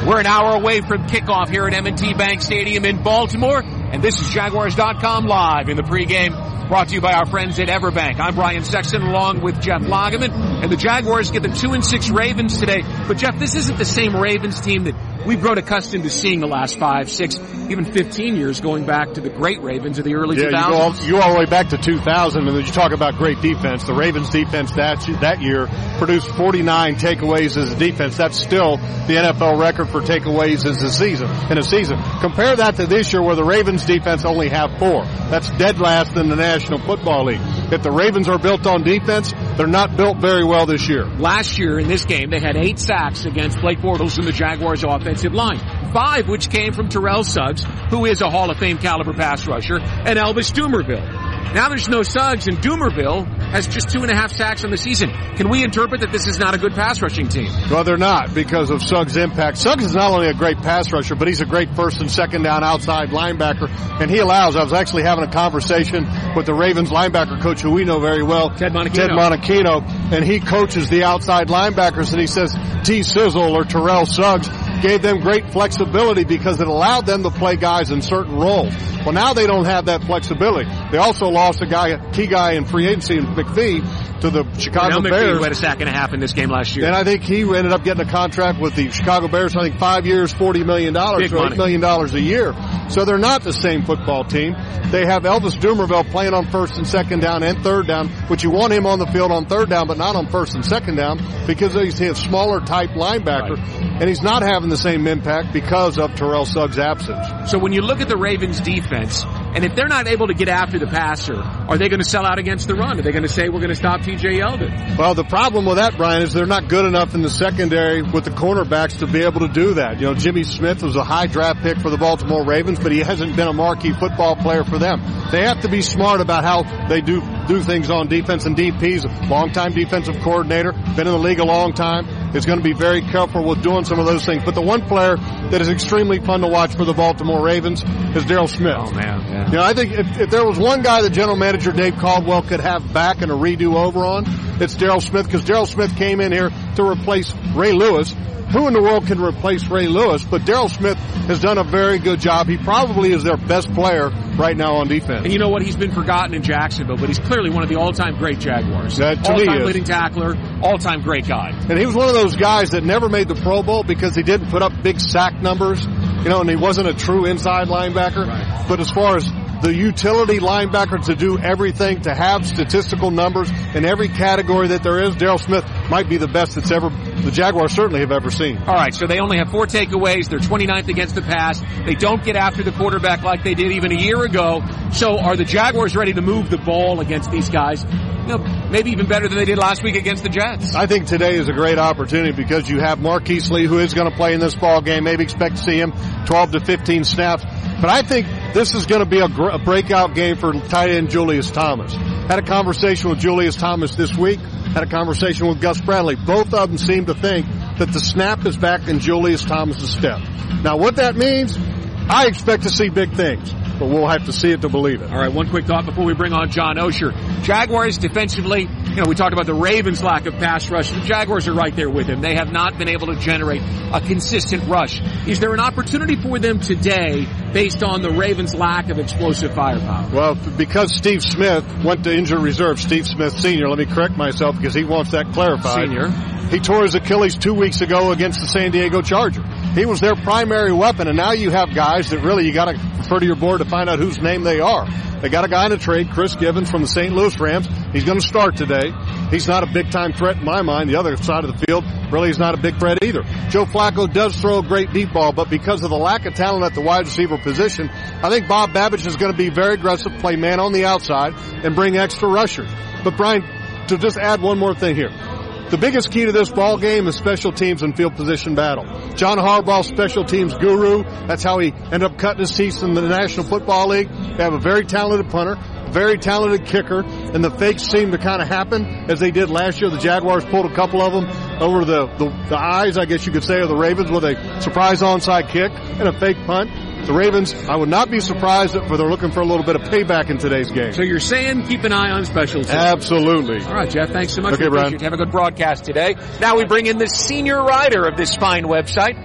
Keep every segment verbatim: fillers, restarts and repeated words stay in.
We're an hour away from kickoff here at M and T Bank Stadium in Baltimore, and this is Jaguars dot com live in the pregame, brought to you by our friends at Everbank. I'm Brian Sexton along with Jeff Lageman, and the Jaguars get the two and six Ravens today. But Jeff, this isn't the same Ravens team that we've grown accustomed to seeing the last five, six, even fifteen years, going back to the great Ravens of the early yeah, two thousands. You go, all, you go all the way back to two thousand, and then you talk about great defense. The Ravens defense that that year produced forty-nine takeaways as a defense. That's still the N F L record for takeaways as a season in a season. Compare that to this year, where the Ravens defense only have four. That's dead last in the National Football League. If the Ravens are built on defense, they're not built very well this year. Last year in this game, they had eight sacks against Blake Bortles and the Jaguars offensive line. Five which came from Terrell Suggs, who is a Hall of Fame caliber pass rusher, and Elvis Dumervil. Now there's no Suggs, and Dumervil has just two and a half sacks on the season. Can we interpret that this is not a good pass rushing team? Well, they're not, because of Suggs' impact. Suggs is not only a great pass rusher, but he's a great first and second down outside linebacker, and he allows, I was actually having a conversation with the Ravens linebacker coach, who we know very well, Ted Monachino. Ted Monachino, and he coaches the outside linebackers, and he says T. Sizzle or Terrell Suggs gave them great flexibility because it allowed them to play guys in certain roles. Well, now they don't have that flexibility. They also lost a guy, a key guy in free agency, in McPhee, to the Chicago McPhee, Bears. Who had a sack and a half in this game last year. And I think he ended up getting a contract with the Chicago Bears, I think five years, forty million dollars, so eight million dollars a year. So they're not the same football team. They have Elvis Dumervil playing on first and second down and third down, which you want him on the field on third down, but not on first and second down, because he's a smaller type linebacker, right. And he's not having the same impact because of Terrell Suggs' absence. So when you look at the Ravens defense, and if they're not able to get after the passer, are they going to sell out against the run? Are they going to say we're going to stop T J Yeldon? Well, the problem with that, Brian, is they're not good enough in the secondary with the cornerbacks to be able to do that. You know, Jimmy Smith was a high draft pick for the Baltimore Ravens, but he hasn't been a marquee football player for them. They have to be smart about how they do do things on defense, and D P's a longtime defensive coordinator, been in the league a long time, is going to be very careful with doing some of those things. But the one player that is extremely fun to watch for the Baltimore Ravens is Daryl Smith. Oh, man. Yeah. You know, I think if, if there was one guy that general manager Dave Caldwell could have back and a redo over on, it's Daryl Smith, because Daryl Smith came in here to replace Ray Lewis. Who in the world can replace Ray Lewis? But Daryl Smith has done a very good job. He probably is their best player right now on defense. And you know what? He's been forgotten in Jacksonville, but he's clearly one of the all-time great Jaguars. That to all-time me leading tackler, all-time great guy. And he was one of those guys that never made the Pro Bowl because he didn't put up big sack numbers, you know, and he wasn't a true inside linebacker. Right. But as far as the utility linebacker to do everything, to have statistical numbers in every category that there is, Daryl Smith might be the best that's ever, the Jaguars certainly have ever seen. All right, so they only have four takeaways. They're twenty-ninth against the pass. They don't get after the quarterback like they did even a year ago. So are the Jaguars ready to move the ball against these guys? You know, maybe even better than they did last week against the Jets. I think today is a great opportunity because you have Marquise Lee, who is going to play in this ball game. Maybe expect to see him twelve to fifteen snaps. But I think this is going to be a, gr- a breakout game for tight end Julius Thomas. Had a conversation with Julius Thomas this week. Had a conversation with Gus Bradley. Both of them seem to think that the snap is back in Julius Thomas' step. Now, what that means, I expect to see big things, but we'll have to see it to believe it. All right, one quick thought before we bring on John Osher. Jaguars defensively, you know, we talked about the Ravens' lack of pass rush. The Jaguars are right there with them. They have not been able to generate a consistent rush. Is there an opportunity for them today based on the Ravens' lack of explosive firepower? Well, because Steve Smith went to injured reserve, Steve Smith Senior, let me correct myself because he wants that clarified. Senior. He tore his Achilles two weeks ago against the San Diego Chargers. He was their primary weapon, and now you have guys that really you got to refer to your board to find out whose name they are. They got a guy in a trade, Chris Givens from the Saint Louis Rams. He's going to start today. He's not a big-time threat in my mind. The other side of the field really is not a big threat either. Joe Flacco does throw a great deep ball, but because of the lack of talent at the wide receiver position, I think Bob Babbage is going to be very aggressive, play man on the outside, and bring extra rushers. But, Brian, to just add one more thing here. The biggest key to this ball game is special teams and field position battle. John Harbaugh, special teams guru. That's how he ended up cutting his teeth in the National Football League. They have a very talented punter, very talented kicker, and the fakes seem to kind of happen as they did last year. The Jaguars pulled a couple of them over the, the, the eyes, I guess you could say, of the Ravens with a surprise onside kick and a fake punt. The Ravens, I would not be surprised if they're looking for a little bit of payback in today's game. So you're saying keep an eye on special teams. Absolutely. All right, Jeff, thanks so much. Okay, Brian. Have a good broadcast today. Now we bring in the senior writer of this fine website,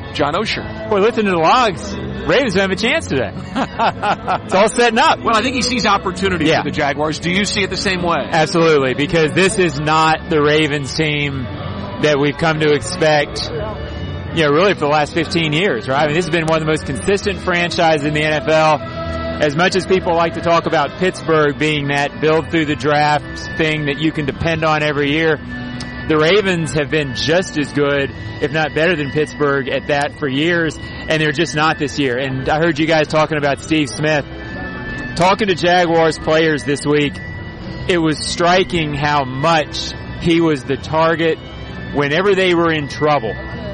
John Osher. Boy, listen to the logs. Ravens have a chance today. It's all setting up. Well, I think he sees opportunity yeah. for the Jaguars. Do you see it the same way? Absolutely, because this is not the Ravens team that we've come to expect, you know, really for the last fifteen years, right? I mean, this has been one of the most consistent franchises in the N F L. As much as people like to talk about Pittsburgh being that build through the draft thing that you can depend on every year, the Ravens have been just as good, if not better than Pittsburgh at that for years, and they're just not this year. And I heard you guys talking about Steve Smith. Talking to Jaguars players this week, it was striking how much he was the target whenever they were in trouble.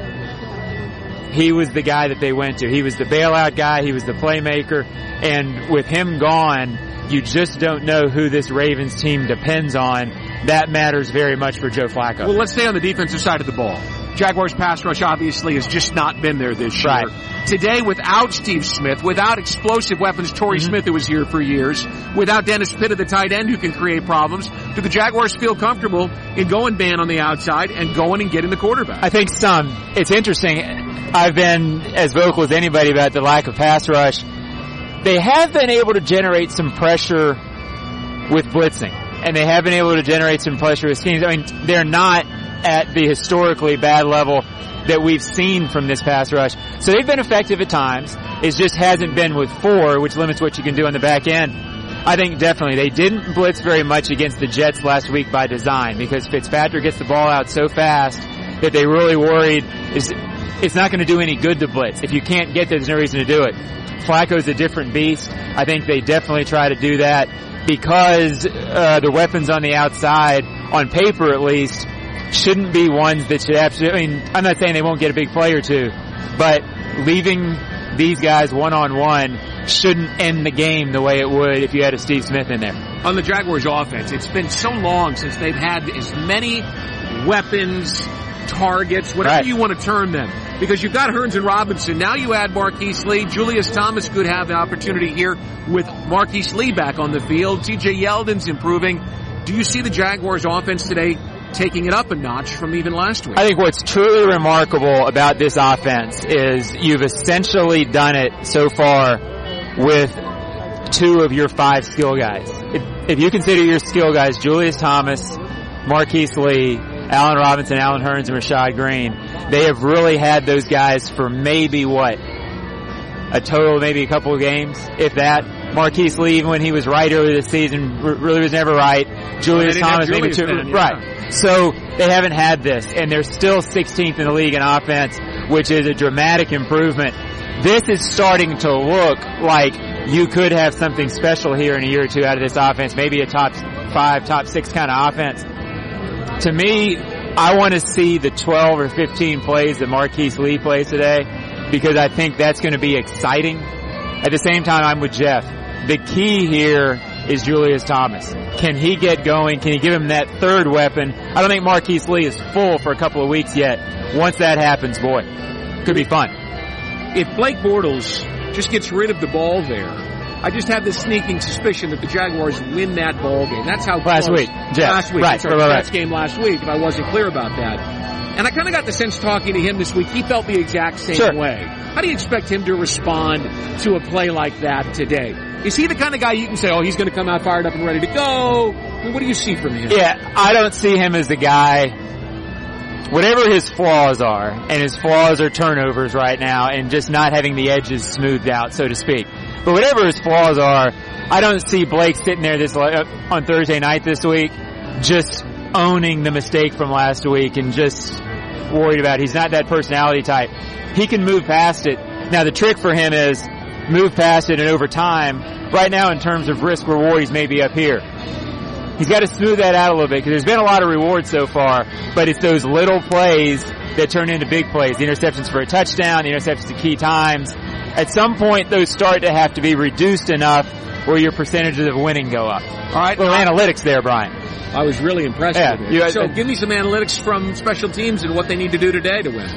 He was the guy that they went to. He was the bailout guy. He was the playmaker. And with him gone, you just don't know who this Ravens team depends on. That matters very much for Joe Flacco. Well, let's stay on the defensive side of the ball. Jaguars pass rush obviously has just not been there this year. Right. Today, without Steve Smith, without explosive weapons, Torrey mm-hmm. Smith, who was here for years, without Dennis Pitta, the tight end, who can create problems, do the Jaguars feel comfortable in going man on the outside and going and getting the quarterback? I think some. It's interesting. I've been as vocal as anybody about the lack of pass rush. They have been able to generate some pressure with blitzing, and they have been able to generate some pressure with schemes. I mean, they're not at the historically bad level that we've seen from this pass rush. So they've been effective at times. It just hasn't been with four, which limits what you can do on the back end. I think definitely they didn't blitz very much against the Jets last week by design, because Fitzpatrick gets the ball out so fast that they really worried is it's not going to do any good to blitz. If you can't get there, there's no reason to do it. Flacco's a different beast. I think they definitely try to do that because uh, the weapons on the outside, on paper at least, shouldn't be ones that should absolutely, I mean, I'm not saying they won't get a big play or two, but leaving these guys one-on-one shouldn't end the game the way it would if you had a Steve Smith in there. On the Jaguars offense, it's been so long since they've had as many weapons, targets, whatever right. you want to term them. Because you've got Hearns and Robinson. Now you add Marquise Lee. Julius Thomas could have an opportunity here with Marquise Lee back on the field. T J Yeldon's improving. Do you see the Jaguars offense today taking it up a notch from even last week? I think what's truly remarkable about this offense is you've essentially done it so far with two of your five skill guys. If, if you consider your skill guys Julius Thomas, Marquise Lee, Allen Robinson, Allen Hearns, and Rashad Green, they have really had those guys for maybe what? A total of maybe a couple of games, if that. Marquise Lee, even when he was right earlier this season, really was never right. Julius well, Thomas, Julius maybe two. then, yeah. Right. So they haven't had this, and they're still sixteenth in the league in offense, which is a dramatic improvement. This is starting to look like you could have something special here in a year or two out of this offense, maybe a top five, top six kind of offense. To me, I want to see the twelve or fifteen plays that Marquise Lee plays today, because I think that's going to be exciting. At the same time, I'm with Jeff. The key here is Julius Thomas. Can he get going? Can he give him that third weapon? I don't think Marquise Lee is full for a couple of weeks yet. Once that happens, boy, could be fun. If Blake Bortles just gets rid of the ball there, I just have this sneaking suspicion that the Jaguars win that ball game. That's how last close. week, Jeff. Last week, right, sorry, right, right. Jets game last week. If I wasn't clear about that, and I kind of got the sense talking to him this week, he felt the exact same sure. way. How do you expect him to respond to a play like that today? Is he the kind of guy you can say, oh, he's going to come out fired up and ready to go? I mean, what do you see from him? Yeah, I don't see him as the guy, whatever his flaws are, and his flaws are turnovers right now and just not having the edges smoothed out, so to speak. But whatever his flaws are, I don't see Blake sitting there this uh, on Thursday night this week just owning the mistake from last week and just worried about it. He's not that personality type. He can move past it. Now, the trick for him is move past it, and over time, right now in terms of risk reward, he's maybe up here. He's got to smooth that out a little bit, because there's been a lot of reward so far, but it's those little plays that turn into big plays. The interceptions for a touchdown, the interceptions at key times. At some point, those start to have to be reduced enough where your percentages of winning go up. All right. Little well, analytics there, Brian. I was really impressed yeah, with it. You, so uh, give me some analytics from special teams and what they need to do today to win.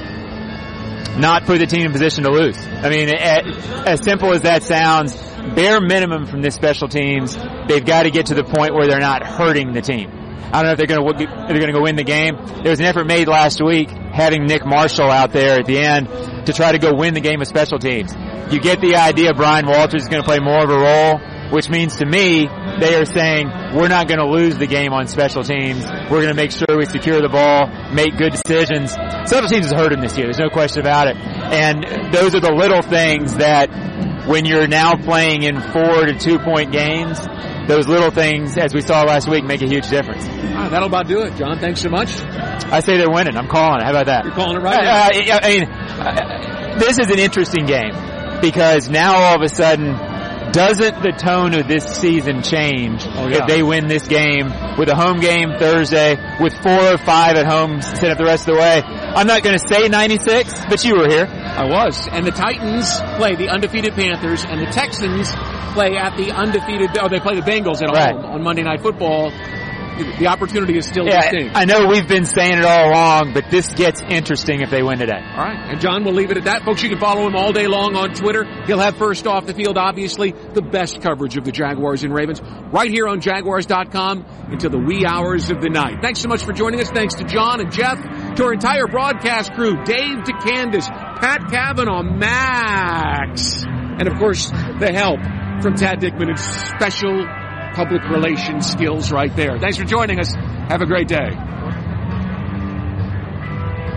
Not put the team in position to lose. I mean, as simple as that sounds, bare minimum from this special teams, they've got to get to the point where they're not hurting the team. I don't know if they're going to they're going to go win the game. There was an effort made last week having Nick Marshall out there at the end to try to go win the game of special teams. You get the idea Brian Walters is going to play more of a role, which means to me they are saying we're not going to lose the game on special teams. We're going to make sure we secure the ball, make good decisions. Special teams has hurt him this year. There's no question about it. And those are the little things that when you're now playing in four to two point games, those little things, as we saw last week, make a huge difference. All right, that'll about do it. John, thanks so much. I say they're winning. I'm calling it. How about that? You're calling it right now. Uh, I, I mean, uh, this is an interesting game because now all of a sudden, doesn't the tone of this season change oh, yeah. if they win this game with a home game Thursday with four or five at home set up the rest of the way? I'm not going to say ninety-six, but you were here. I was. And the Titans play the undefeated Panthers, and the Texans play at the undefeated, oh, they play the Bengals at right. home on Monday Night Football. The opportunity is still yeah, distinct. I know we've been saying it all along, but this gets interesting if they win today. All right. And John, we'll leave it at that. Folks, you can follow him all day long on Twitter. He'll have first off the field, obviously, the best coverage of the Jaguars and Ravens right here on Jaguars dot com until the wee hours of the night. Thanks so much for joining us. Thanks to John and Jeff, to our entire broadcast crew, Dave to Candace, Pat Cavanaugh, Max, and of course, the help from Tad Dickman and special public relations skills right there. Thanks for joining us. Have a great day.